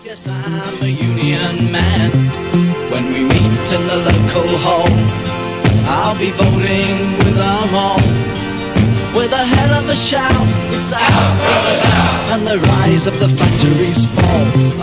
Yes, I'm a union man. When we meet in the local hall, I'll be voting with them all. With a hell of a shout, it's out, brothers out, and the rise of the factories fall.